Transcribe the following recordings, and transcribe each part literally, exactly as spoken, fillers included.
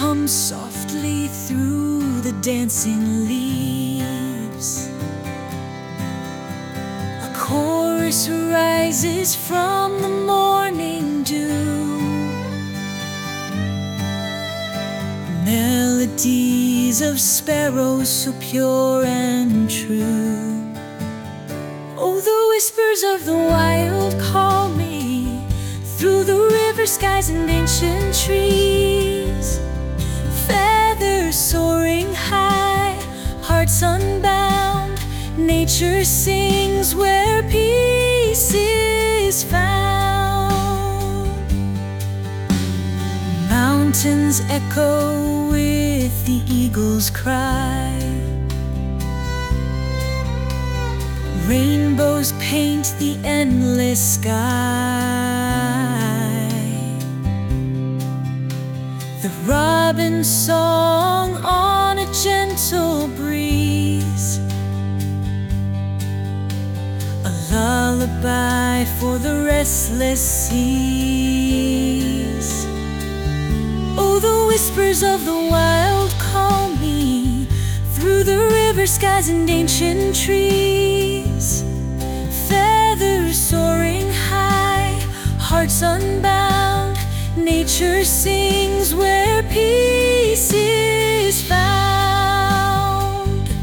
hum softly through the dancing leaves. A chorus rises from the morning dew. Melodies of sparrows so pure and true. Oh, the whispers of the wild call me through the river, skies, and ancient trees. Feathers soaring high, hearts unbound, nature sings where peace is found. Mountains echo with the eagle's cry. Rainbows paint the endless sky. The robin's song on a gentle breeze, a lullaby for the restless seas. Oh, the whispers of the wild call me through the river, skies, and ancient trees. Feathers soaring high, hearts unbound, nature sings where peace is found.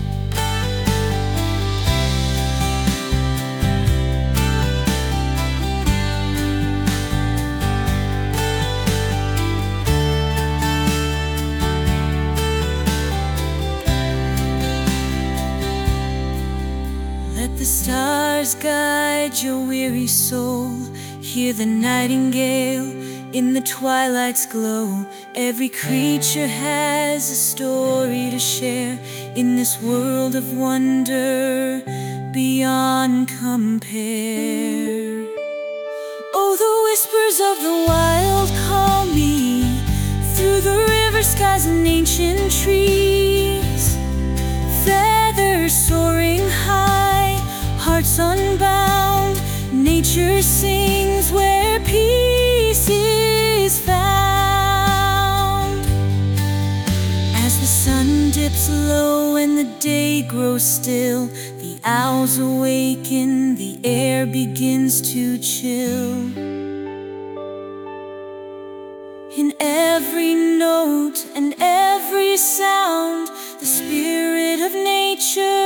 Let the stars guide your weary soul. Hear the nightingale in the twilight's glow. Every creature has a story to share in this world of wonder beyond compare. Oh, the whispers of the wild call me through the river, skies, and ancient trees. Feathers soaring high, hearts unbound, nature sings where peace is found. As the sun dips low and the day grows still, the owls awaken, the air begins to chill. In every note and every sound, the spirit of nature